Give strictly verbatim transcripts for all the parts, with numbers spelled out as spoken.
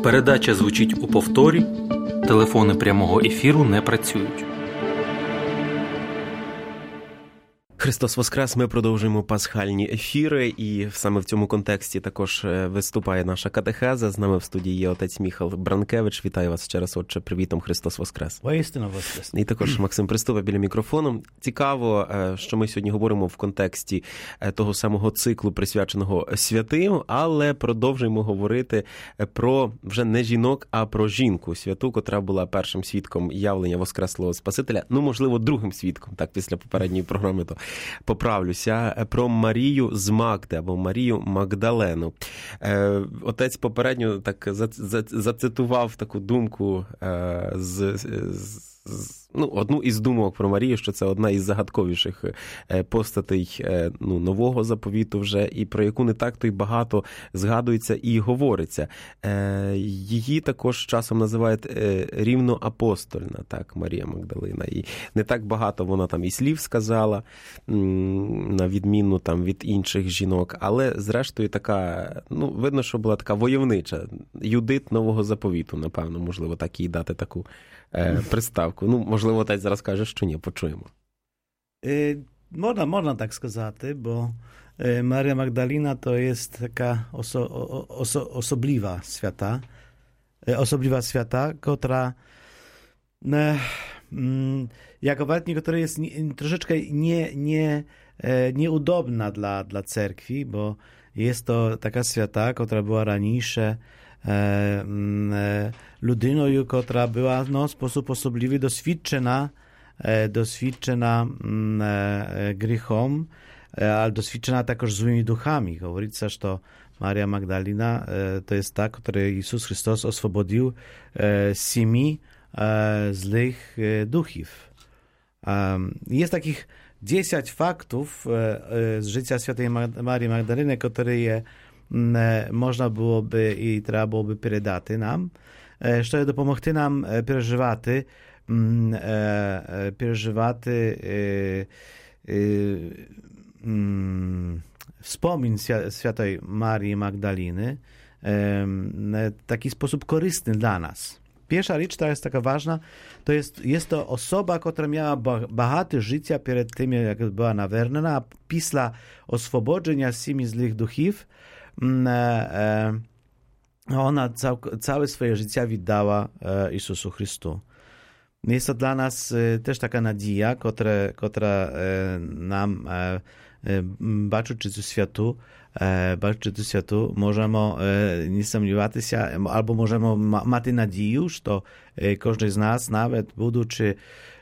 Передача звучить у повторі, телефони прямого ефіру не працюють. Христос Воскрес! Ми продовжуємо пасхальні ефіри, і саме в цьому контексті також виступає наша катехеза. З нами в студії є отець Міхал Бранкевич. Вітаю вас ще раз, отче, привітом, Христос Воскрес! Воістину Воскрес! І також Максим Приступа біля мікрофону. Цікаво, що ми сьогодні говоримо в контексті того самого циклу, присвяченого святим, але продовжуємо говорити про вже не жінок, а про жінку святу, котра була першим свідком явлення Воскреслого Спасителя, ну, можливо, другим свідком, так, після попередньої програми, то поправлюся, про Марію з Магди, або Марію Магдалену. Отець попередньо так зацитував таку думку з, з ну, одну із думок про Марію, що це одна із загадковіших постатей ну, нового заповіту вже, і про яку не так то й багато згадується і говориться. Її також часом називають рівноапостольна, так, Марія Магдалина. І не так багато вона там і слів сказала, на відміну там від інших жінок, але зрештою така, ну, видно, що була така войовнича. Юдит нового заповіту, напевно, можливо, так їй дати таку е, приставку. Ну, можливо, отець зараз каже, що ні, почуємо. Е, можна, можна так сказати, бо е, Марія Магдалина to jest taka oso, oso, osobliwa świata, e, osobliwa świata, która e, mm, jako władnik, która jest nie, troszeczkę nie, nie, e, nieudobna dla, dla cerkwi, bo jest to taka świata, która była raniejsze e, e, ludynою, która była no, w sposób osobliwy doświadczona, e, doświadczona e, grzechom, e, ale doświadczona także złymi duchami. Mówi się, że Maria Magdalena e, to jest ta, której Jezus Chrystus oswobodził e, z simi e, złych e, duchów. E, jest takich dziesięć faktów e, e, z życia świętej Marii Magdaleny, które je можна було би і треба було би передати нам, що допомогти нам переживати, переживати wspomnień Świętej Marii Magdaliny w taki sposób korzystny dla nas. Pierwsza rzecz, która jest taka ważna, to jest, jest to osoba, która miała багато życia przed tym, jak była naвернена, a після oswobodzenia z tymi złych duchów, ona cał, całe swoje życie wydała Jezusu Chrystu. Jest to dla nas też taka nadzieja, która, która nam bacząc do światu, bacząc do światu, możemy nie sądzimy się, albo możemy mieć nadzieję, że każdy z nas, nawet będący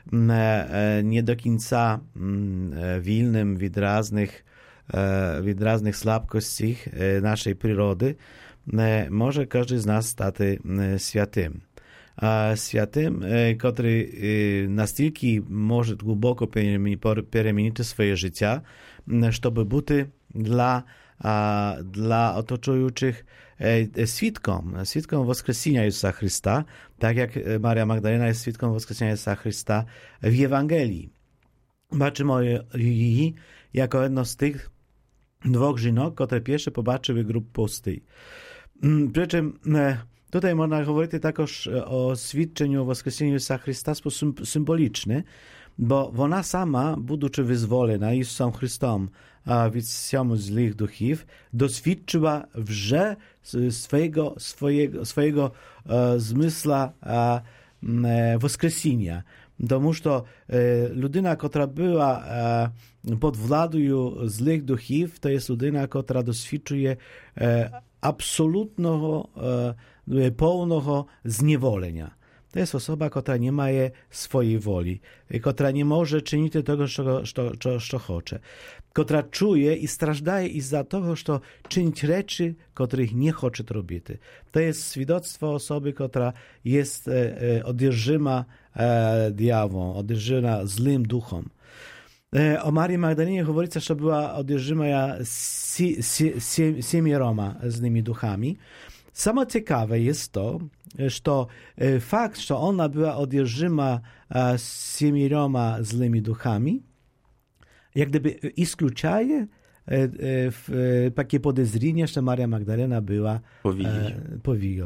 nie do końca wolnym od różnych від різних слабкостей нашої природи, може кожен з нас стати святим. Святим, який настільки може глибоко перемінити своє життя, щоб бути для, для оточуючих свідком, свідком Воскресіння Ісуса Христа, так як Марія Магдалена є свідком Воскресіння Ісуса Христа в Євангелії. Бачимо її як одну з тих dwóch żynok, które pierwsze pobaczyły grup pustej. Przy czym tutaj można mówić także o świadczeniu o Woskreśnieniu Jezusa Chrysta w sposób symboliczny, bo ona sama, będąc wyzwolona Jezusem Chrystusem od siamu złych duchów, doświadczyła wrze swojego, swojego, swojego e, zmysła e, Woskreśnienia. Тому що е, людина, котра була е, під владою злих духів, то є людина, котра досвідчує е, абсолютного, е, повного зневолення. To jest osoba, która nie ma swojej woli, która nie może czynić tego, co, co, co, co chce, która czuje i strażdaje iz-za tego, że czynić rzeczy, których nie chce robić. To jest świadectwo osoby, która jest e, odjeżdżona e, diabłom, odjeżdżona złym duchom. E, o Marii Magdalenie mówi się, że była odjeżdżona si, si, si, siemioroma złymi duchami. Samo ciekawe jest to, że fakt, że ona była odjeżdżona z siemioroma złymi duchami, jak gdyby isključaje takie podezrzenie, że Maria Magdalena była powigio.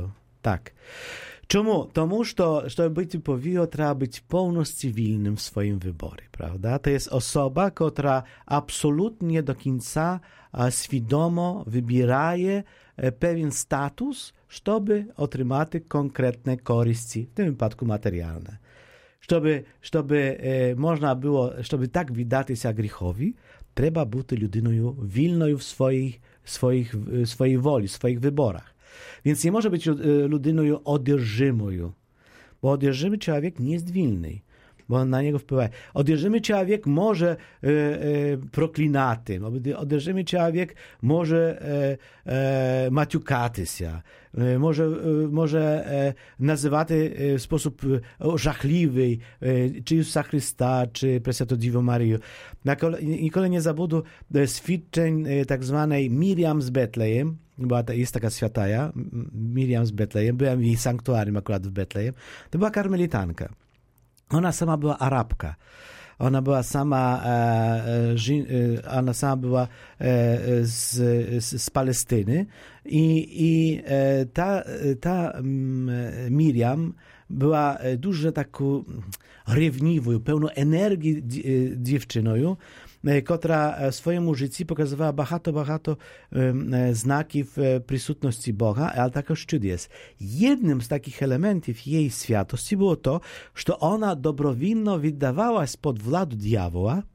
Tak. Czemu? Тому що, щоб бути повіо, треба бути повністю цивільним в своїм виборі, правда? To jest osoba, która absolutnie do końca świadomo wybierає pewien status, żeby otrzymać konkretne korzyści, w tym wypadku materialne. Żeby, żeby można było, żeby tak wydać się grzechowi, trzeba być людиною вільною w swoich, swoich, swojej woli, w swoich wyborach. Więc nie może być ludynою одержимою, bo одержимый człowiek nie jest wilny, bo on na niego wpływa. Одержимый człowiek może e, e, proklinati, одержимый człowiek może e, e, maciukaty się, e, może, e, może e, nazywać e, w sposób e, żachliwy, e, czy Jezusa Chrysta, czy Preswiętą Dziwę Maryję. Nikogo nie zabudu świadczeń e, tak zwanej Miriam z Betlejem. Była, jest taka świętaja, Miriam z Betlejem, byłem w jej sanktuarium akurat w Betlejem. To była karmelitanka. Ona sama była Arabka. Ona była sama, e, e, ona sama była e, z, z, z Palestyny i, i e, ta, ta Miriam była dużo taką rewniwą, pełną energii dziewczyną, która w swoim życiu pokazywała bardzo, bardzo znaki w присутності Boga, ale також чудес. Jednym z takich elementów jej świętości było to, że ona dobrowinno wyddawała się pod władzę diawoła,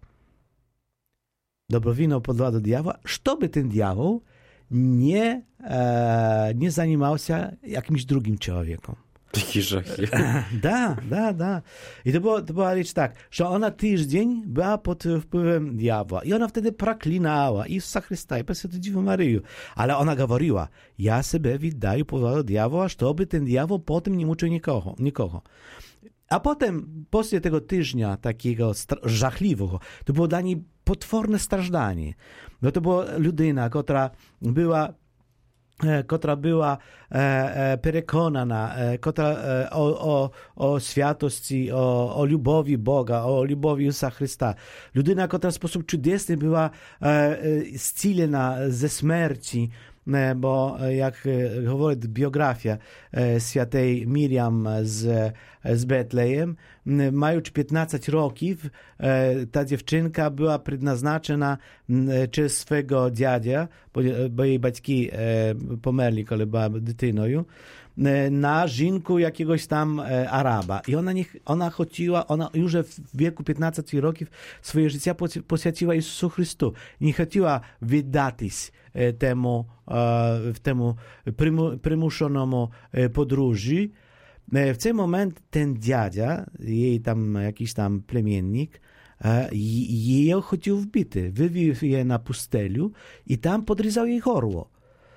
dobrowinno pod władzę diawoła, żeby ten diawoł nie, e, nie zajmował się jakimś drugim człowiekiem. Taki żach. Da, da, da. I to, było, to była rzecz tak, że ona tydzień była pod wpływem diabła i ona wtedy proklinała Jezusa Chrysta i Preswiętą Dziwę Maryję. Ale ona mówiła, ja sobie wydaję pod władzę diabła, żeby ten diabeł potem nie muczył nikogo. nikogo. A potem, после tego tygodnia takiego żachliwego, to było dla niej potworne strażdanie. Bo to była ludyna, która była która była e, e, przekonana, e, która, e, o, o, o świętości, o, o lubowi Boga, o lubowi Jezusa Chrysta. Ludyna, która w sposób cudowny była e, e, zcilena ze śmierci, e, bo jak mówi biografia e, świętej Miriam z, z Betlejem, mając piętnaście roków, e, ta dziewczynka była przeznaczona e, przez swego dziadzia, bo, bo jej batki e, pomerli, kiedy była dytyną, e, na żonkę jakiegoś tam e, Araba. I ona, nie, ona chodziła, ona już w wieku piętnastu roków swoje życie poświęciła Jezusu Chrystu. Nie chciała wydać e, temu, e, temu prymu, przymuszonemu e, podróży. W ten moment ten dziadzia, jej tam jakiś tam plemiennik, jej chciał wbity. Wywiózł je na pustelju i tam podryzał jej chorło.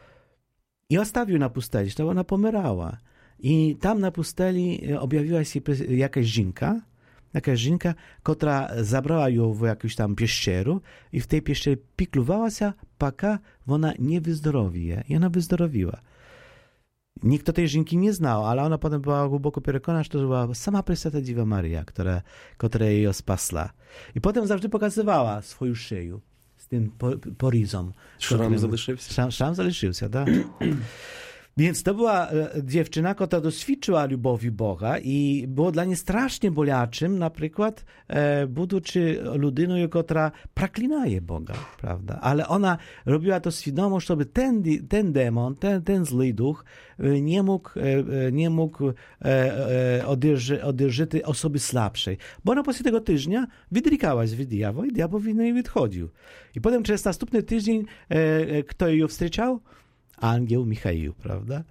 I ostawił na pusteli, że ona pomierała. I tam na pusteli objawiła się jakaś żinka, jakaś żinka, która zabrała ją w jakąś tam pieszczeru i w tej pieszczerze pikluwała się, paka ona nie wyzdrowieje. I ona wyzdrowiła. Nikt tej żynki nie znał, ale ona potem była głęboko przekonana, że to była sama Preswięta Dziwa Maryja, która, która jej spasła. I potem zawsze pokazywała swoją szyję z tym porizom. Szram залишився. Szram, szram залишився, tak. Więc to była dziewczyna, która doświadczyła lubowi Boga i było dla niej strasznie bolaczym, na przykład, e, będący ludyną, która proklinaje Boga, prawda? Ale ona robiła to świadomo, żeby ten, ten demon, ten, ten zły duch nie mógł, e, nie mógł e, e, odzierży, odzierżyć osoby słabszej. Bo ona после tego tygodnia wydrykała się w diabła i diabeł w niej wychodził. I potem przez następny tydzień e, kto ją wstrzyczał? Angiel Michał, prawda?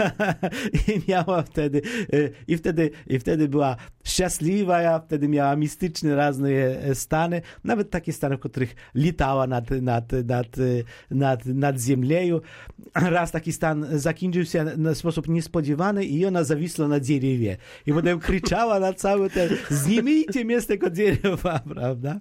I miała wtedy, i wtedy, i wtedy była szczęśliwa, ja wtedy miała mistyczne razne stany, nawet takie stany, w których litała nad, nad, nad, nad, nad ziemią. Raz taki stan zakończył się na sposób niespodziewany i ona zawisła na drzewie. I potem krzyczała na cały ten, znimijcie mnie z tego drzewa, prawda?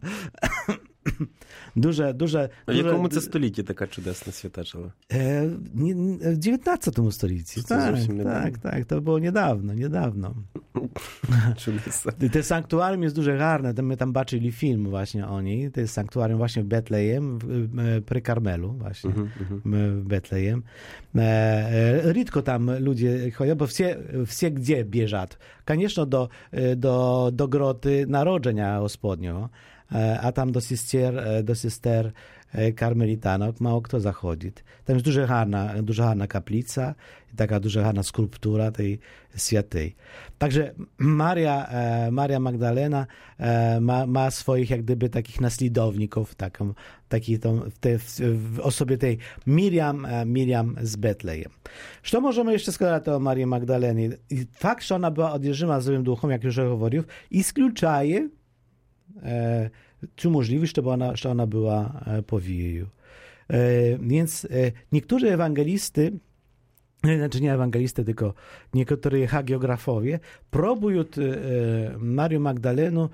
Duże, duże... A w jakim to stuleciu taka cudowna święta żyła? E, nie, w dziewiętnastym stuleciu. Tak, tak, tak, to było niedawno, niedawno. Te sanktuarium jest дуже гарне. My tam baczyli film właśnie o niej. To jest sanktuarium właśnie w Betlejem, przy Karmelu właśnie, w Betlejem. Rzadko tam ludzie chodzą, bo wsie, wsie gdzie bieżą? Koniecznie do, do, do groty Narodzenia Gospodnio, a tam do sister, do sister karmelitanok mało kto zachodzi. Tam jest duża harna, duża harna kaplica i taka duża harna skulptura tej świętej. Także Maria, Maria Magdalena ma, ma swoich jak gdyby takich naslidowników, taką, taki tą, w, te, w osobie tej Miriam, Miriam z Betlejem. Co możemy jeszcze сказать o Marii Magdalenie? Fakt, że ona była odjeżdżona Złym Duchom, jak już mówił, iskljuczaje e, czy możliwość, żeby ona, że ona była po wieju. E, więc e, niektórzy ewangelisty, znaczy nie ewangelisty, tylko niektórzy hagiografowie próbują e, Marię Magdalenę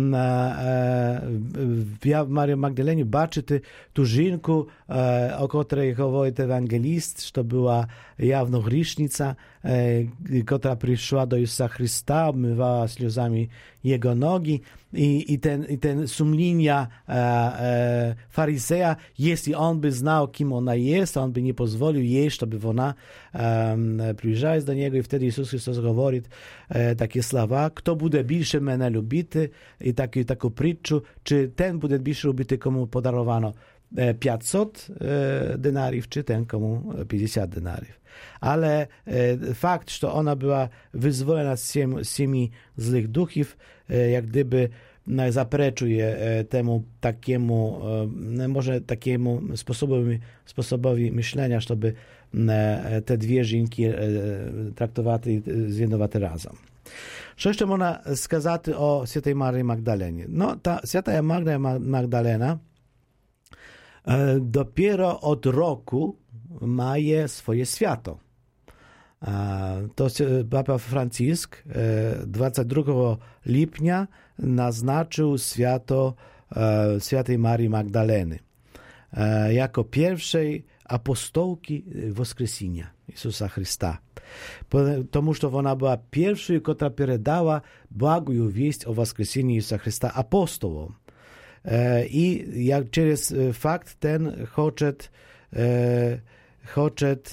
w Marię Magdalenie baczyć tu żynku, o której mówi ewangelist, że to była jawno grzesznica, która przyszła do Jezusa Chrysta, obmywała сльозami Jego nogi i, i, ten, i ten sumienia e, e, faryzeja, jeśli on by znał, kim ona jest, on by nie pozwolił jej, żeby ona e, przyjrzała do Niego i wtedy Jezus Chrystus mówi e, takie słowa, kto będzie bliższy mnie lubity i taki, taką przyczu, czy ten będzie bliższy lubity, komu podarowano pięćset denariów, czy ten, komu pięćdziesiąt denariów. Ale e, fakt, że ona była wyzwolona z siemi złych duchów, e, jak gdyby no, zapreczuje e, temu takiemu, e, może takiemu sposobowi, sposobowi myślenia, żeby e, te dwie żynki e, traktować zjednowaty razem. Co jeszcze można skazać o świętej Marii Magdalenie? No, ta święta Maria Magdalena e, dopiero od roku ma swoje święto. To Papa Franciszek dwudziestego drugiego lipnia naznaczył święto świętej Marii Magdaleny jako pierwszej apostołki Woskresenia Jezusa Chrysta. Тому że ona była pierwszą, która передała błagą wieść o Woskreseniu Jezusa Chrysta apostołom. I jak przez fakt ten choczet Choczet,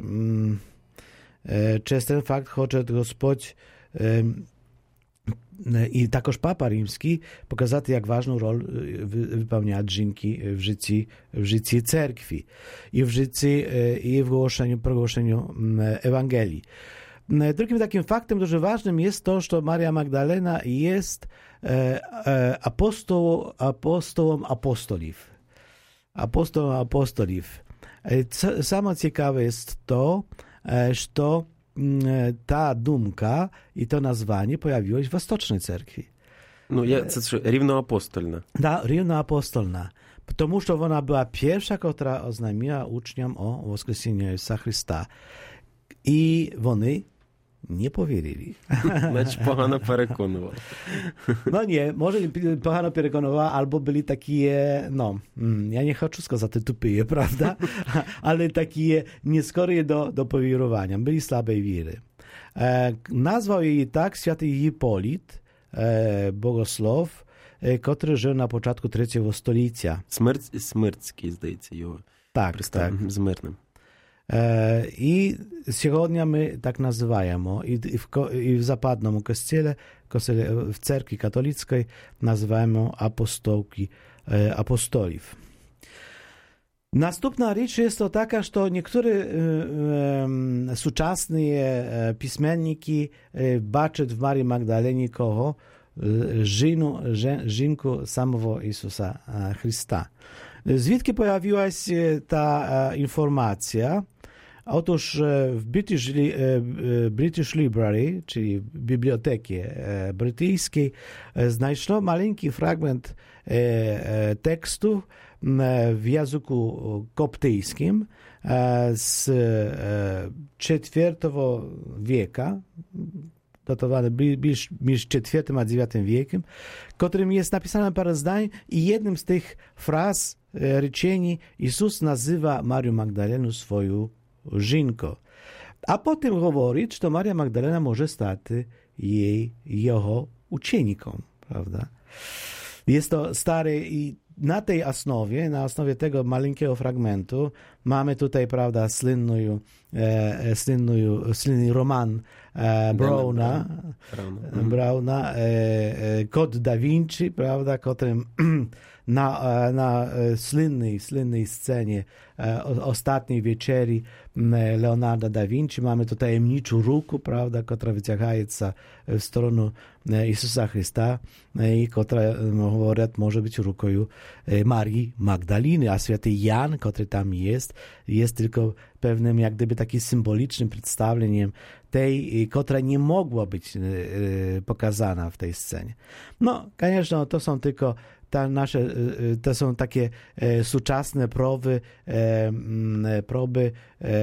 przez ten fakt choczet Gospodź i takoż Papa Rimski pokazać, jak ważną rolę wypełniają żynki w życiu, w życiu cerkwi i w życiu i w głoszeniu, progłoszeniu Ewangelii. Drugim takim faktem дуже ważnym jest to, że Maria Magdalena jest apostoł, apostołom apostolów. Apostołom apostolów. Samo ciekawe jest to, że ta dumka i to nazwanie pojawiło się w Wосточnej Cerkwi. No, ja, to jest równoapostolna. Da, równoapostolna. Потому że ona była pierwsza, która oznajmiła uczniom o Woskreseniu Jezusa Chrysta. I oni nie powierzyli. Znaczy pogano переконувала. No nie, może pogano переконувала, albo byli takie, no, ja nie chcę сказати tupie, prawda? Ale takie nieskorie do, do powierowania. Byli słabej wiry. E, nazwał jej tak święty Hipolit, e, bogosław, e, który żył na początku trzeciego stulecia. Смерть, Смирцький, здається, його. Tak, tak. Z Myrnym. I сегодня my tak nazywamy i w, i w zapadnym kościele, kościele, w cerkwi katolickiej nazywamy apostołki, apostolów. Następna rzecz jest to taka, że niektóre współczesne pismenniki baczą w Marii Magdalenie kogo żinu, żynku samego Jezusa Chrysta. Zwідки pojawiła się ta informacja? Otóż w British, British Library, czyli w bibliotece brytyjskiej, znaleziono maleńki fragment tekstu w języku koptyjskim z czwartego wieku, datowany między czwartym a dziewiątym wiekiem, którym jest napisane parę zdań i jednym z tych fraz, ryczeni, Jezus nazywa Marię Magdalenę swoją żynką. A potem говорить, що Марія Магдалена може стати їй, його учеником, правда? Jest to stary i na tej osnowie, na osnowie tego maleńkiego fragmentu mamy tutaj, prawda, słynną, e, słynną, słynny roman e, Browna, Browna, Browna e, e, Kod da Vinci, prawda, którym na, na słynnej, słynnej scenie e, ostatniej wieczerii Leonarda da Vinci mamy tu tajemniczą ruku, prawda, która wyciągaje w stronę Jezusa Chrysta i która, mówią, może być ruką Marii Magdaliny, a święty Jan, który tam jest, jest tylko pewnym jak gdyby takim symbolicznym przedstawieniem tej, która nie mogła być pokazana w tej scenie. No, конечно, to są tylko ta nasze, to są takie e, współczesne próby, e, próby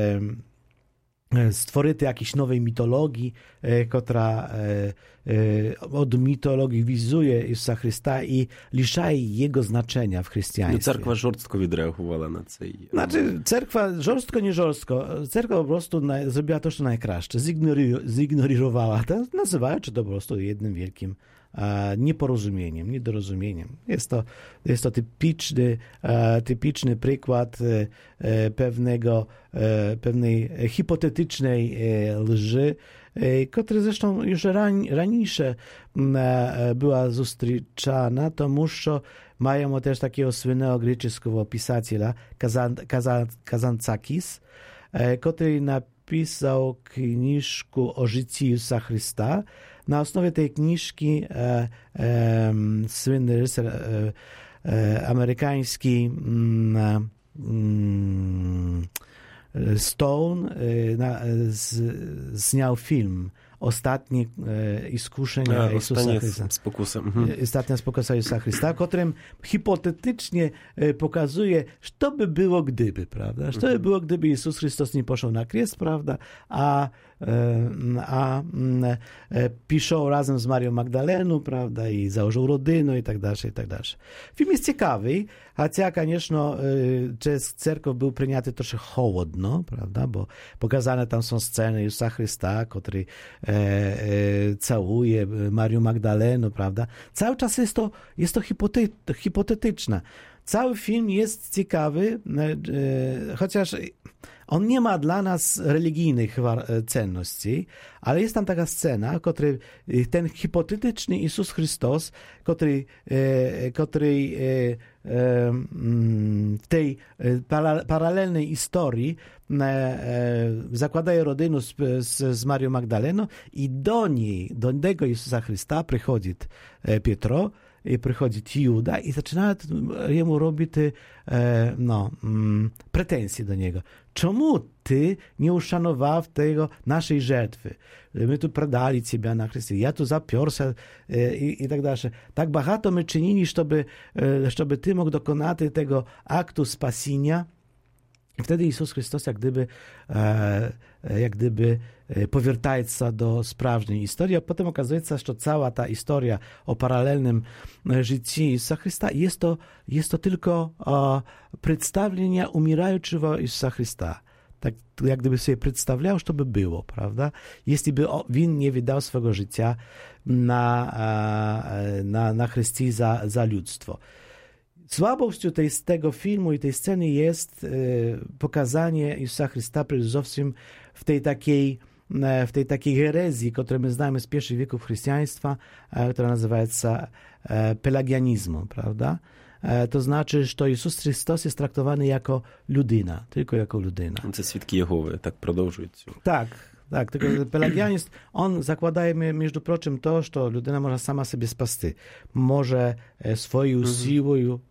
e, stworzyć jakiejś nowej mitologii, e, która e, e, od mitologii wizuje Jezusa Chrysta i liszає jego znaczenia w chrześcijaństwie. No, cerkwa żorstko відреагувала на це. Znaczy, cerkwa żorstko, nie żorstko. Cerkwa po prostu na, zrobiła to, co najkraще. Zignori, zignorowała to, nazywając to po prostu jednym wielkim nieporozumieniem, niedorozumieniem. Jest to, jest to typiczny, typiczny przykład pewnego, pewnej hipotetycznej lży, która zresztą już raniejsze była zустрічana, тому що маємо też takiego słynnego greckiego pisателя Kazantzakis, który napisał książkę o życiu Jezusa Chrysta. Na osnowie tej książki e, e, słynny reżyser e, e, amerykański mm, mm, Stone e, na, z, zniał film Ostatnie e, iskuszenia A, Jezusa Chrysta. Spokusa. Mhm. Ostatnia spokusa Jezusa Chrysta, którym hipotetycznie e, pokazuje, co by było gdyby, prawda? Co by było, gdyby Jezus Chrystus nie poszedł na kres, prawda? A a piszą razem z Marią Magdaleną, prawda, i założył rodzinę i tak dalej, i tak dalej. Film jest ciekawy, chociaż, конечно, przez cerkow był przyjęty troszkę chłodno, prawda, bo pokazane tam są sceny Jezusa Chrysta, który e, e, całuje Marię Magdalenę, prawda. Cały czas jest to, jest to hipote- hipotetyczne. Cały film jest ciekawy, e, chociaż on nie ma dla nas religijnych cenności, ale jest tam taka scena, w której ten hipotetyczny Jezus Chrystus, który, który w tej paralelnej historii zakładaje rodzinę z, z, z Marią Magdaleną i do niej, do tego Jezusa Chrysta przychodzi Pietro, i przychodzi Juda i zaczyna jemu robić e, no, mm, pretensje do niego. Czemu ty nie uszanował tego naszej żertwy? My tu pradali ciebie na Chrystus, ja tu zapiorся e, i, i tak dalej. Tak багато my czynili, żeby, e, żeby ty mógł dokonać tego aktu spasienia. I wtedy Jezus Chrystus jak gdyby, e, jak gdyby powraca się do sprawnej historii, a potem okazuje się, że cała ta historia o paralelnym życiu Jezusa Chrysta jest to, jest to tylko o, przedstawienie umierającego Jezusa Chrysta. Tak jak gdyby sobie przedstawiał, co by było, prawda? Jeśli by on nie wydał swego życia na, na, na Chrystii za, za ludztwo. Słabością tej, tego filmu i tej sceny jest e, pokazanie Jezusa Chrysta przede wszystkim w tej takiej, e, w tej takiej herezji, którą my znamy z pierwszych wieków chrześcijaństwa, e, która nazywa się e, pelagianizmem, prawda? E, to znaczy, że Jezus Chrystus jest traktowany jako ludyna, tylko jako ludyna. To świadki Jehowy, tak продовжують. Tak. Tak, tylko pelagianizm, on zakładaje, między proczym to, że ludyna może sama sobie spasty. Może swoją mm-hmm. siłą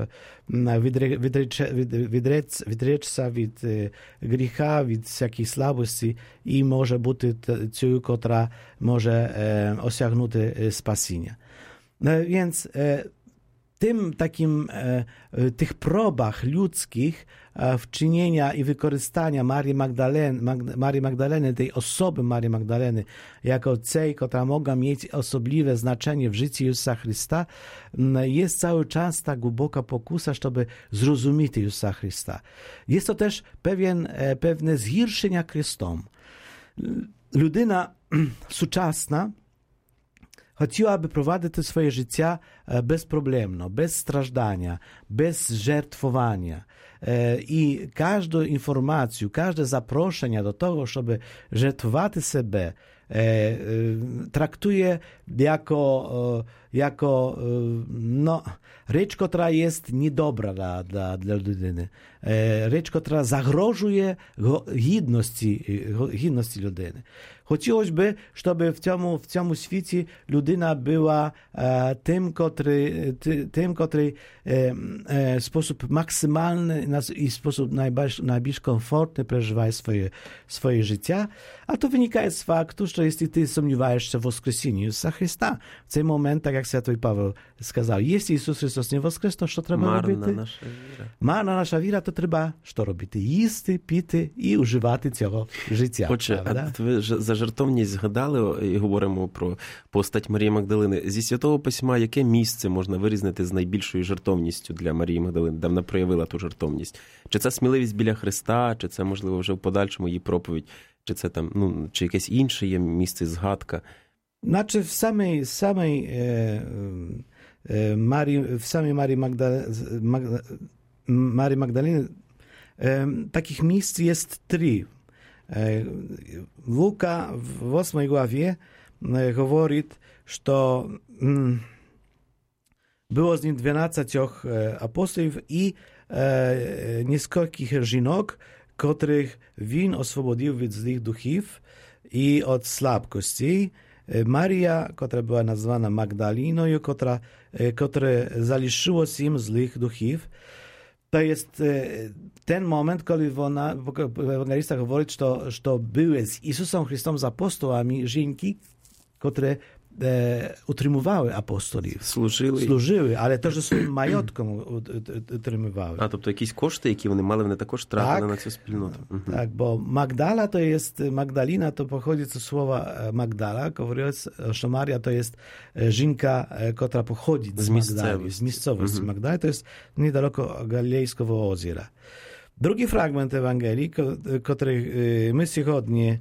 wydrzeć się od grzecha, od jakiejś słabości i może być tą, która może osiągnąć spasienie. Więc tym takim, tych próbach ludzkich wczynienia i wykorzystania Marii Magdaleny, Mag, Marii Magdaleny, tej osoby Marii Magdaleny, jako tej, która mogła mieć osobliwe znaczenie w życiu Jezusa Chrysta, jest cały czas ta głęboka pokusa, żeby zrozumieć Jezusa Chrysta. Jest to też pewien, pewne zgorszenia Chrystom. людина сучасна хотіла би провадити своє життя безпроблемно, без страждання, без жертвування. І кожну інформацію, кожне запрошення до того, щоб жертвувати себе, traktuje jako, jako no, rzecz, która jest niedobra dla, dla, dla ludyny. Rzecz, która zagrożuje godności, godności ludyny. Хотілося б, щоб в цьому, в цьому світі людина була е, тим, котрий, тим, котрий е, е, спосіб максимальний і спосіб найбільш, найбільш комфортний переживає своє, своє життя. А то виникає з факту, що якщо ти сумніваєшся в воскресінні Ісуса Христа, в цей момент, так як Святий Павел сказав, якщо Ісус Христос не воскрес, то що треба Марна робити? наша віра. Марна наша віра, то треба що робити? Їсти, піти і уживати цього життя. Отже, а ви за жертовність згадали і говоримо про постать Марії Магдалини. Зі Святого Письма яке місце можна вирізнити з найбільшою жертовністю для Марії Магдалини, де вона проявила ту жертовність? Чи це сміливість біля Христа, чи це, можливо, вже в подальшому її проповідь, чи це там, ну, чи якесь інше є місце, згадка? Znaczy w samej, samej e, e, Marii, w samej Marii, Magda, Magda, Marii Magdaleny e, takich miejsc jest trzy. E, Łuka w ósmej głowie e, mówi, że mm, było z nim dwanaścioch apostolów i e, nieskokich żynok, których win oswobodził od złych duchów i od słabkości. Maria, która była nazwana Magdaliną, która, która zaliczyło się złych duchów. To jest ten moment, kiedy ona, ewangelista mówi, że, że były z Jezusem Chrystusem, z apostołami, żynki, które e, utrzymywały apostolów. Служили. Служили, але теж своїм маєтком утримували. А, тобто якісь кошти, які вони мали, вони також тратили Так, на цю спільноту. Угу. Tak, bo Magdala to jest, Magdalina to pochodzi ze słowa Magdala, mówiąc, że Maria to jest żynka, która pochodzi z, z Magdali, z miejscowości mhm. Magdali, to jest niedaleko Galilejskiego озера. Drugi fragment Ewangelii, który my сегодня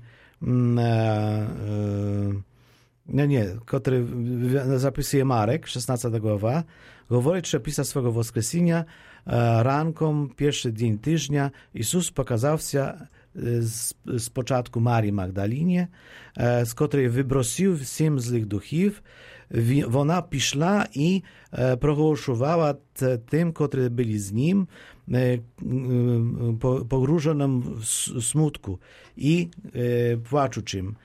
nie, nie, który zapisuje Marek, szesnasta głowa, mówi, że pisa swego woskresenia rankom, pierwszy dzień tygodnia, Jezus pokazał się z, z początku Marii Magdalinie, z której wybrosił siedem złych duchów. Ona przyszła i progłaszała tym, którzy byli z nim, pogrążonym w smutku i płaczącym.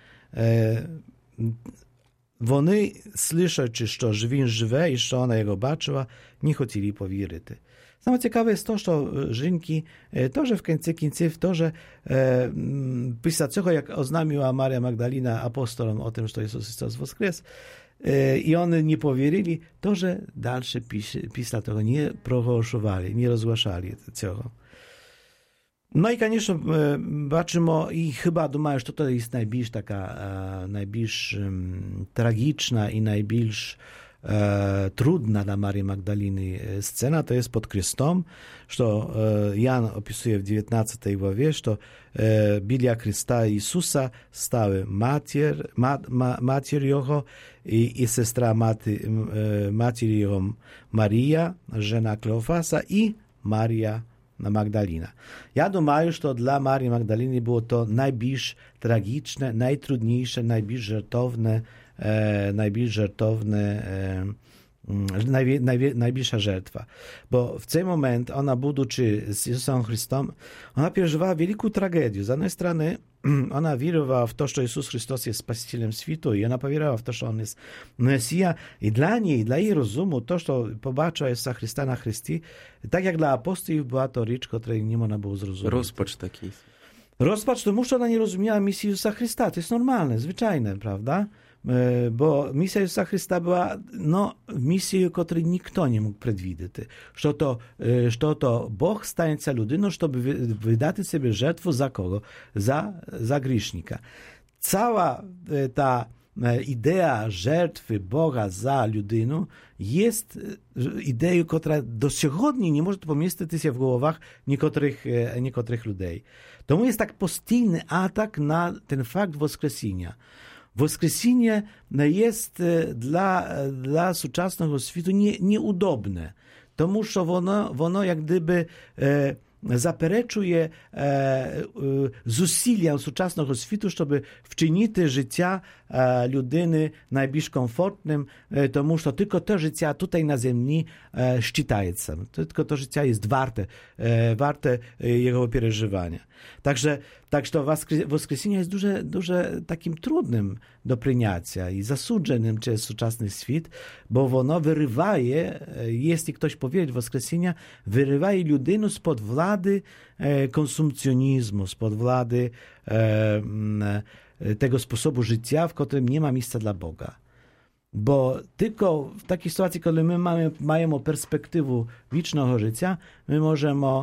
Вони, слышачи, що він живе і що вона його бачила, не хотіли повірити. Саме цікаве є те, що жінки теж в кінці кінців, теж після цього, як ознамила Марія Магдаліна апостолам о тим, що Ісус Христос воскрес, і вони не повірили, теж далі після того не проголошували, не розглашали цього. No i koniecznie baczymy i chyba думаю, że to jest najbliż taka, najbliż um, tragiczna i najbliż e, trudna dla Marii Magdaliny scena, to jest pod Chrystom, że e, Jan opisuje w dziewiętnastej głowie, że e, bilia Chrysta Jezusa stały matier, ma, ma, macier Jego i, i sestra maty, e, macier Jego Maria, żena Kleofasa i Maria Magdalina. Ja думаю, że dla Marii Magdaliny było to najbliż tragiczne, najtrudniejsze, najbliż żertowne, e, najbliż żertowne, e, najwie, najwie, najbliższa żertwa. Bo w ten moment ona, budучи z Jezusem Chrystusem, ona przeżywała wielką tragedię. Z jednej strony ona wierowała w to, że Jezus Chrystus jest Spasicielem światu i ona powierała w to, że On jest Mesja. I dla niej, dla jej rozumu, to, że pobaczyła Jezusa Chrysta na Chrystii, tak jak dla apostolów była to rzecz, której nie można było zrozumieć. Rozpacz taki. Rozpacz, to muszę, ona nie rozumiała misji Jezusa Chrysta. To jest normalne, zwyczajne, prawda? Bo misja Jezusa Chrysta była no, misją, której nikt nie mógł przewidzieć. Że to, że to Bóg stanie się ludyną, żeby wydać sobie żertwę za kogo? Za, za grzesznika. Cała ta idea żertwy Boga za людину jest ideą, która do сьогодні nie może pomieścić w głowach niektórych, niektórych ludzi. Тому jest tak postійny atak na ten fakt Woskresenia. Woskresenie jest dla, dla współczesnego świata nie, nieudobne, тому що воно, воно jak gdyby e, zapereczuje e, zusiliam współczesnego świata, żeby wczynić życia e, ludyny najbliż komfortnym, e, тому що tylko to życie tutaj na ziemi e, szczytaється. Tylko to życie jest warte, e, warte jego przeżywania. Także, także to Woskresenie jest duże, duże takim trudnym do przyjęcia i zasudzonym przez współczesny świat, bo ono wyrywaje, jeśli ktoś powiedzieć Woskresenia, wyrywaje ludynę spod władzy e, konsumpcjonizmu, spod władzy e, tego sposobu życia, w którym nie ma miejsca dla Boga. Bo tylko w takiej sytuacji, kiedy my mamy, mamy perspektywę wiecznego życia, my możemy e,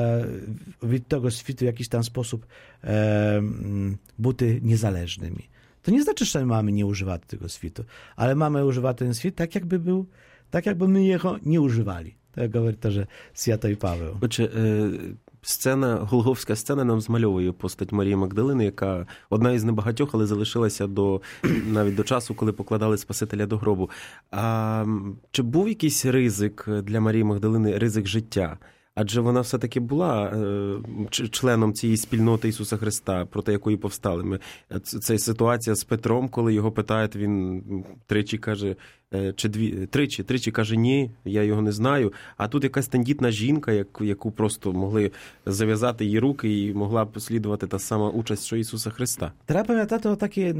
od tego świata w jakiś tam sposób e, być niezależnymi. To nie znaczy, że my mamy nie używać tego świata, ale mamy używać ten świat tak, jakby był, tak jakby my jego nie używali. Tak mówi to, że Святий Павел. Отже, сцена, голгофська сцена нам змальовує постать Марії Магдалини, яка одна із небагатьох, але залишилася до, навіть до часу, коли покладали Спасителя до гробу. А чи був якийсь ризик для Марії Магдалини, ризик життя? Адже вона все-таки була е, членом цієї спільноти Ісуса Христа, проти якої повстали ми. Це ситуація з Петром, коли його питають, він тричі каже, е, чи дві, тричі, тричі каже, ні, я його не знаю. А тут якась тендітна жінка, яку, яку просто могли зав'язати її руки і могла б слідувати та сама участь, що Ісуса Христа. Треба пам'ятати отакі,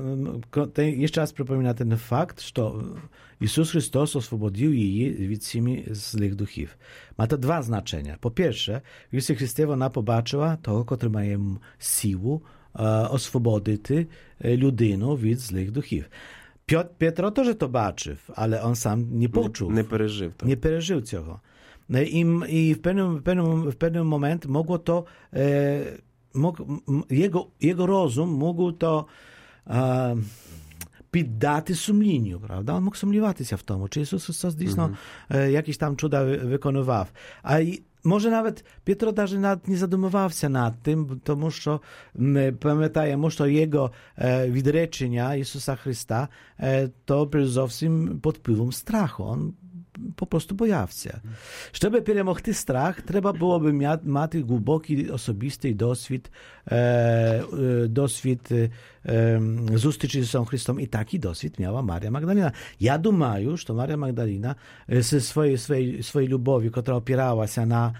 ще раз припоминаю ten факт, що Ісус Христос освободив її від сім'ї злих духів. Ma to dwa znaczenia. Po pierwsze, w Jezusie Chrystusie ona pobaczyła tego, który ma siłę e, oswobodzić ludину від złych duchów. Piotr, Pietro też to baczył, ale on sam nie poczuł. Nie, nie przeżył to. Nie przeżył tego. I, i w, pewnym, w, pewnym, w pewnym moment mogło to, e, mógł, jego, jego rozum mógł to e, піддати сумлінню, правда? Он мог сумніватися в тому, чи Ісус Христос дійсно mm-hmm. якісь там чуда виконував. А й, може навіть Петро навіть над, не задумувався над тим, тому що ми пам'ятаємо, що його е, відречення Ісуса Христа е, то зовсім під впливом страху. Он po prostu боявся. Щоб перемогти страх, треба було б мати глибокий особистий досвід, е, досвід е, зустрічі з Ісусом Христом. І такий досвід мала Марія Магдалина. Я думаю, що Марія Магдалина зі своєї, своєї, своєї любові, яка опиралася на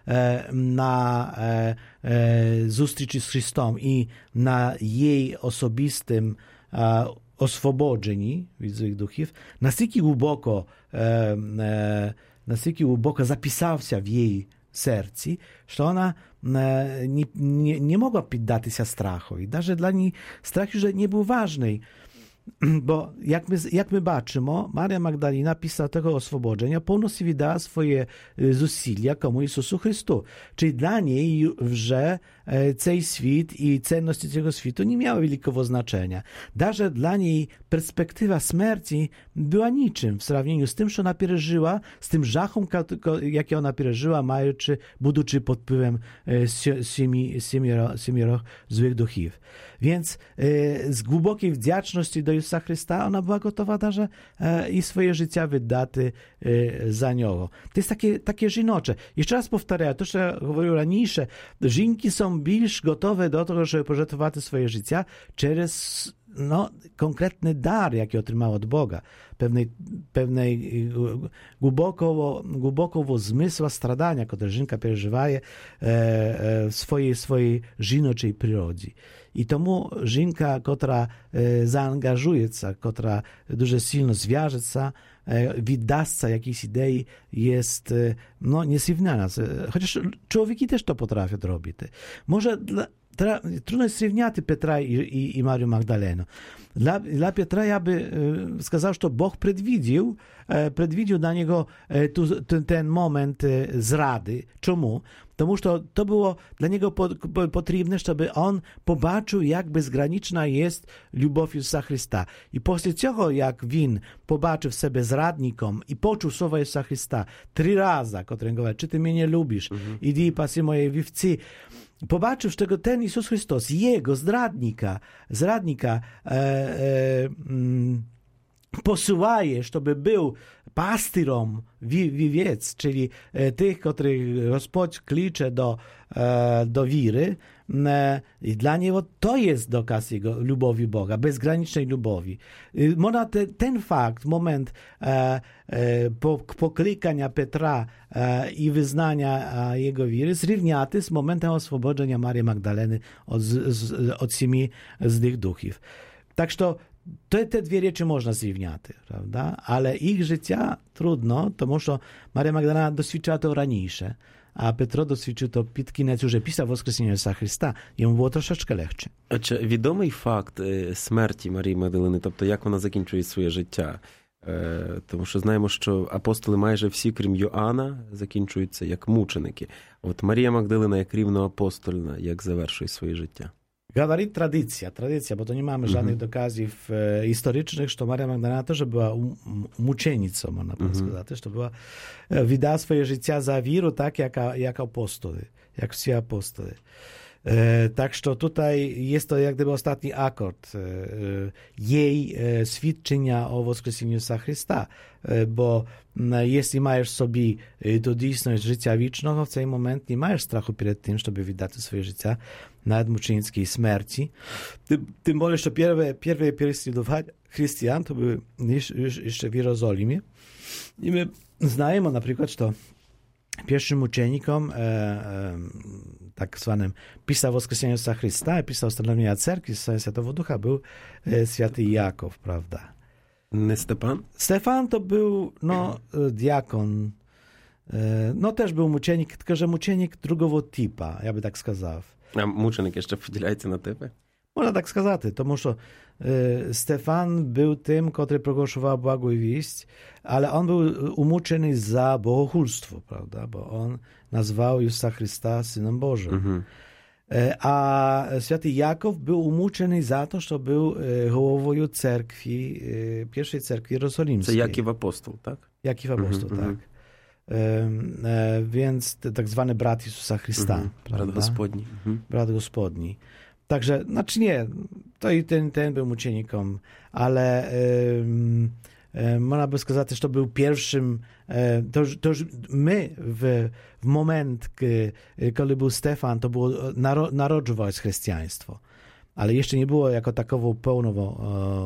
na e, e, zустрічі з Христом і на її особистим e, oswobodzeni від złych duchów, настільки глибоко, e, e, настільки глибоко записався в її серці, що вона e, nie, nie, nie mogła піддатися страху. І навіть для неї страх вже не був важний. Bo jak my, jak my baczymy, Maria Magdalena pisała tego oswobodzenia, pełnostnie wydała swoje zusilia komu Jezusu Chrystu. Czyli dla niej, że ten świat i cenności tego świata nie miały wielkiego znaczenia. Даже dla niej perspektywa śmierci była niczym w sравнению z tym, co ona przeżyła, z tym żachom, jaki ona przeżyła, mający, będący pod wpływem siemioro złych duchów. Więc e, z głębokiej wdzięczności do Jezusa Chrysta ona była gotowa даже e, i swoje życie wydać e, za Niego. To jest takie, takie żinocze. Jeszcze raz powtarzam, to, co mówiłem раньше, żynki są bliż gotowe do tego, żeby pożertować swoje życie przez no, konkretny dar, jaki otrzymał od Boga. Pewnej, pewnej głęboko, głębokiego zmysła stradania, które żynka przeżywa e, e, w swojej, swojej żinoczej przyrodzie. I tomu żynka, która e, zaangażuje się, która дуже silno zwierzy się, e, wydaść się jakiejś idei, jest e, no, niesrówniana. Chociaż człowieki też to potrafią robić. Może dla трудно зрівняти Петра і, і, і Марію Магдалену. Dla, dla Piotra ja by e, сказав, що Бог предвидів, e, предвидів на нього e, tu, ten, ten moment e, zrady. Czemu? Тому що to było dla niego po, po, potrzebne, żeby on pobaczył, jak bezgraniczna jest любов Ісуса Христа. І після цього, як він побачив себе зрадником і почув слова Ісуса Христа три рази, котрий говорить, чи ти мене любиш, uh-huh. іди паси мої вівці, побачив, що ten Ісус Христос, jego zradnika, zradnika e, e, m, posyłaje, żeby był pastyrą wiwiec, czyli e, tych, których Gospodź klicze do, e, do wiry. E, I dla niego to jest dokaz jego lubowi Boga, bezgranicznej lubowi. E, można te, ten fakt, moment e, e, po, poklikania Petra e, i wyznania e, jego wiry zrówniaty z momentem oswobodzenia Marii Magdaleny od, z, od siemi złych duchów. Tak, że to te dwie rzeczy można zrówniać, prawda? Ale ich życia trudno, тому що Maria Magdalena doświadczyła to raniejsze, a Petro doświadczył to pід кінець уже після Воскресіння Ісуса Христа. Йому було трошечки легше. Чи відомий факт смерті Марії Магдалини, тобто як вона закінчує своє життя? Тому що знаємо, що апостоли майже всі, крім Йоанна, закінчуються як мученики. От Марія Магдалина як рівноапостольна, як завершує своє життя? Говорит tradycja, tradycja, bo to nie mamy żadnych mm-hmm. dokazów e, historycznych, że Maria Magdalena też była um, muczenicą, można mm-hmm. powiedzieć, też to była, e, wydała swoje życie za wiru, tak jak, jak apostoły, jak wszyscy apostoły. E, tak, że tutaj jest to jak gdyby ostatni akord e, jej e, świadczenia o Woskreseniu Jezusa Chrysta, e, bo e, jeśli masz sobie e, to dійсność życia wiecznego, w ten moment nie masz strachu przed tym, żeby wydać swoje życie nawet muczenickiej śmierci. Tym, tym bardziej, że pierwsze, pierwsze prześladowania chrześcijan to były już, już jeszcze w Jerozolimie. I my znajemy na przykład, że pierwszym muczenikom, e, e, tak zwanym pisał Woskresenia Jezusa Chrysta, pisał ustanowienia cerkwi Świętego Ducha, był e, święty Jakov, prawda? Nie Stefan? Stefan to był, no, diakon. E, no też był muczenik, tylko że muczenik drugiego typa, ja by tak сказав. А мученик ще поділяється на типи? Можна так сказати, тому що e, Stefan był tym, który progłoszował błagą wieść, ale on był umuczony za bogochulstwo, prawda? Bo on nazwał Jezusa Chrysta Synem Bożym. Mhm. E, a święty Jakov był umuczony za to, że był e, głową cerkwi, e, pierwszej cerkwi jerozolimskiej. To Jakів apostol, tak? Jakів apostol, mhm, tak. E, e, więc tak zwany brat Jezusa Chrysta. Mhm, brat Gospodni. Mhm. Brat Gospodni. Także, znaczy nie, to i ten, ten był muczenikiem, ale e, e, można by сказать, że to był pierwszym, e, to, to już my w, w moment, kiedy był Stefan, to było, naro, narodziło się chrześcijaństwo. Ale jeszcze nie było jako takowo pełnowo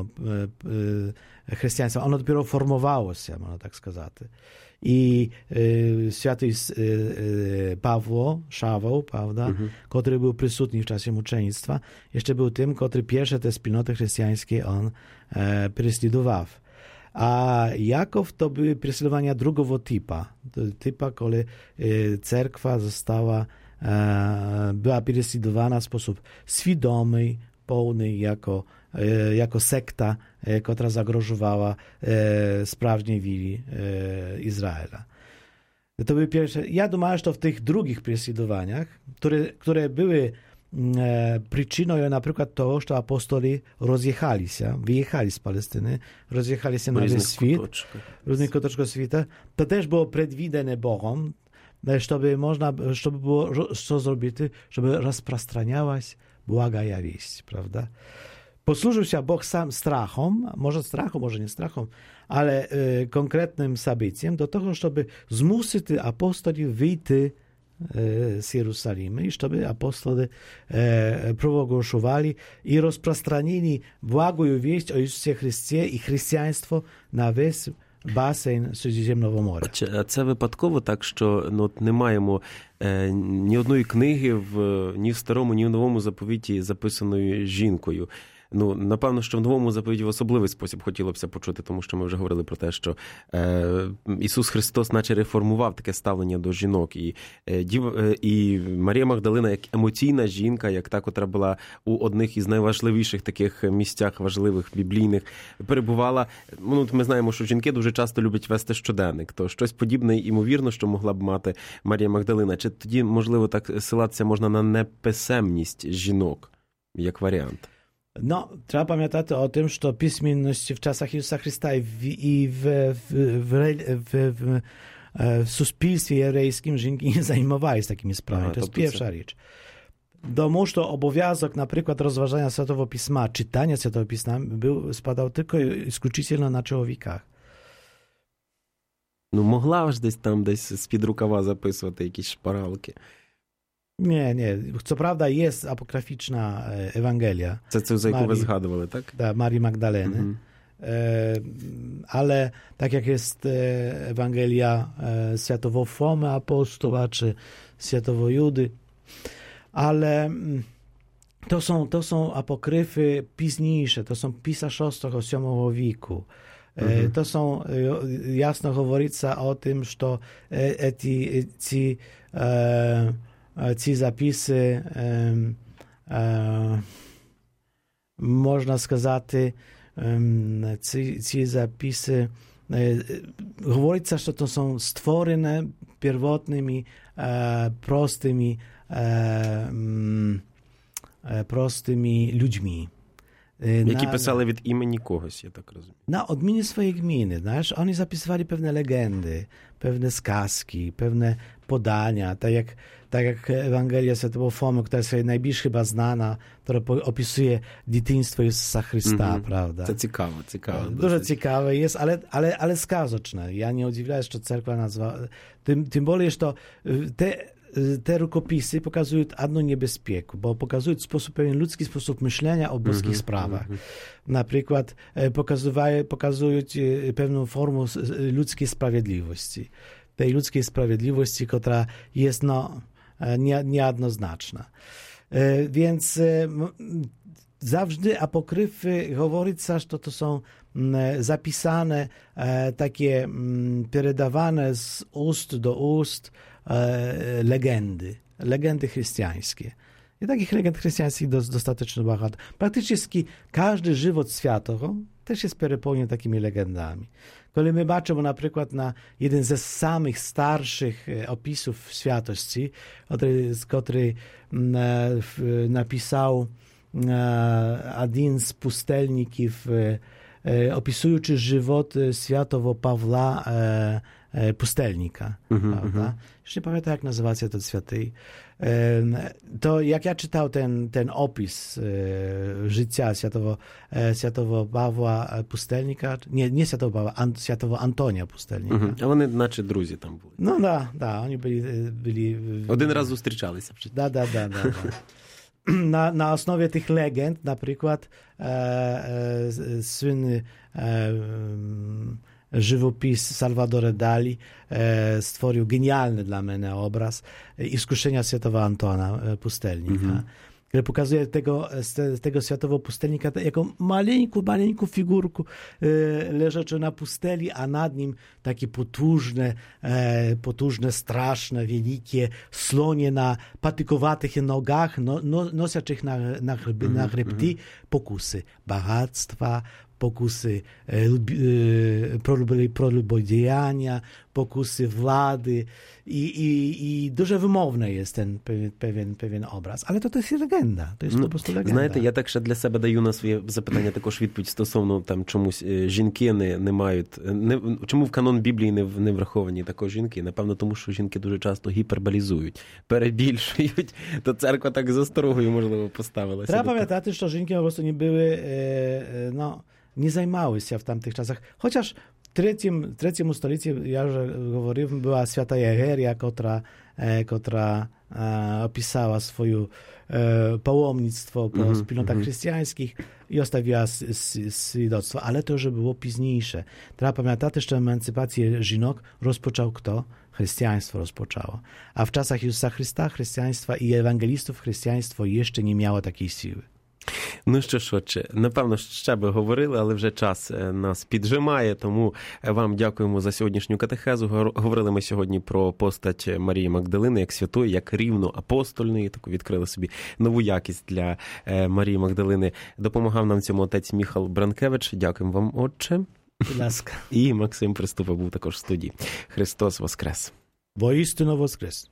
e, e, chrześcijaństwa. Ono dopiero formowało się, można tak сказать. I e, święty e, Pawło, Szaweł, prawda, mhm. który był przysutny w czasie muczenictwa, jeszcze był tym, który pierwsze te wspólnoty chrześcijańskie on e, prześladował. A Jakov to były prześladowania drugiego typa. Typa, kiedy e, cerkwa została, e, była prześladowana w sposób świadomy, pełny, jako jako sekta, która zagrożowała e, sprawnej wili e, Izraela. To były pierwsze. Ja думаю, że to w tych drugich prześladowaniach, które, które były e, przyczyną na przykład tego, że apostoli rozjechali się, wyjechali z Palestyny, rozjechali się na cały świat, w różnych kuteczkach świata, to też było predwidziane Bogiem, żeby można, żeby było co zrobić, żeby rozprowadzała się błaga wieść, prawda? Posłużył się Bóg sam strachom, może strachom, może nie strachom, ale e, konkretnym sabicjem do tego, żeby zmusić apostoli wyjść e, z Jerozolimy i żeby apostoli e, progłaszali i rozprostranili błagą wieść o Jezusie Chrystie i chrześcijaństwo na wесь басейн Середземного моря. А це випадково так, що ну, от не маємо е, ні одної книги в, ні в Старому, ні в Новому заповіті записаної жінкою. ну, напевно, що в новому заповіді в особливий спосіб хотілося б почути, тому що ми вже говорили про те, що е, Ісус Христос наче реформував таке ставлення до жінок. І, е, дів, е, і Марія Магдалина як емоційна жінка, як та, котра була у одних із найважливіших таких місцях, важливих, біблійних, перебувала. Ну, ми знаємо, що жінки дуже часто люблять вести щоденник. То щось подібне, ймовірно, що могла б мати Марія Магдалина. Чи тоді, можливо, так силатися можна на неписемність жінок, як варіант? No, trzeba pamiętać o tym, że pismenność w czasach Jezusa Chrysta i w, i w, w, w, w, w suspilstwie hebrejskim żynki nie zajmowały się takimi sprawami. Aha, to, to jest pierwsza co? rzecz. Domuż to obowiązek na przykład rozważania Świętego Pisma, czytania Świętego Pisma był, spadał tylko исключительно на чоловіках. Ну, могла ж десь там, десь з-під рукава записувати якісь шпаралки. Nie, nie. Co prawda jest apokryficzna Ewangelia. Це це, за яку ви згадували, так? Да, Marii Magdaleny. Mhm. E, ale tak jak jest Ewangelia Świętego Fomy Apostoła, czy Świętego Judy, ale to są, to są apokryfy późniejsze, to są pisarstwa o siódmego wieku. Mhm. To są, jasno говорится o tym, że eti, ci e, Ці записи, е, е, можна сказати, е, ці, ці записи, е, говориться, що то są stworzone pierwotnymi, e, prostymi, e, e, prostymi ludźmi. Які na, писали від імені когось, я так розумію. Na odmianie swojej gminy, знаєш, oni zapisywali pewne legendy, pewne сказки, pewne podania, tak jak tak jak Ewangelia Świętego Fomy, która jest najbliżej chyba znana, która opisuje dzieciństwo Jezusa Chrysta, mm-hmm. prawda? To ciekawe, ciekawe. Dużo dosyć. Ciekawe jest, ale, ale, ale skazoczne. Ja nie odziwiam, że cerkwa nazwa... Tym, tym bardziej, że to te, te rukopisy pokazują jedną niebezpiekę, bo pokazują w sposób pewien ludzki sposób myślenia o boskich mm-hmm. sprawach. Mm-hmm. Na przykład pokazują, pokazują pewną formę ludzkiej sprawiedliwości. Tej ludzkiej sprawiedliwości, która jest, no... Nie, niejednoznaczna. E, więc e, zawsze apokryfy говорится, że to są m, zapisane, e, takie m, переdawane z ust do ust e, legendy, legendy chrześcijańskie. I takich legend chrześcijańskich jest dostatecznie багато. Praktycznie każdy żywot światowy też jest pełniony takimi legendami. Kiedy my patrzymy na przykład na jeden ze samych starszych opisów światości, który, który napisał jeden z pustelników, opisujący żywot świętego Pawła pustelnika. Mm-hmm, prawda? Mm-hmm. Już nie pamiętam, jak nazywa się ten święty. To jak ja czytał ten, ten opis życia świętego, świętego Pawła pustelnika, nie, nie świętego Pawła, an, świętego Antonia pustelnika. Mm-hmm. A oni znaczy drudzy tam byli. No da, da, oni byli... byli Jeden raz zустрічалися. Da, da, da, da. da. Na, na osnowie tych legend, na przykład e, e, słynny e, żywopis Salvador Dali e, stworzył genialny dla mnie obraz Iskuszenia Świętego Antona pustelnika, mm-hmm. który pokazuje tego, tego świętego pustelnika jako maleńką, maleńką figurkę e, leżącą na pusteli, a nad nim takie potężne, e, potężne, straszne, wielkie slonie na patykowatych nogach, no, no, nosiących na, na, mm-hmm. na chrbty pokusy bogactwa, pokusy prolubodziejania, pokusy władzy i, i, i дуже wymowny jest ten pewien, pewien obraz. Ale to, to jest legenda. To jest ну, po prostu legenda. Знаєте, я так ще для себе даю на своє запитання також відповідь стосовно там чомусь жінки не, не мають, не, чому в канон Біблії не, не враховані також жінки? Напевно, тому що жінки дуже часто гіперболізують, перебільшують, то церква так з осторогою, можливо, поставилася. Trzeba pamiętać, że żynki po prostu nie były, no, nie zajmowały się w tamtych czasach. Chociaż w trzecim, trzecim stolicy, ja już mówiłem, była święta Egeria, która, która e, opisała swoje e, pałomnictwo po mm-hmm, wspólnotach mm-hmm. chrześcijańskich i ostawiła świadectwo. Ale to już było późniejsze. Trzeba pamiętać, że emancypację żynok rozpoczął kto? Chrześcijaństwo rozpoczęło. A w czasach Jezusa Chrysta chrześcijaństwa i ewangelistów chrześcijaństwo jeszcze nie miało takiej siły. Ну що ж, отче, напевно, ще би говорили, але вже час нас піджимає, тому вам дякуємо за сьогоднішню катехезу. Говорили ми сьогодні про постать Марії Магдалини як святої, як рівно апостольної, таку відкрили собі нову якість для Марії Магдалини. Допомагав нам цьому отець Міхал Бранкевич. Дякуємо вам, отче. Будь ласка. І Максим Приступа був також в студії. Христос воскрес! Воістину воскрес!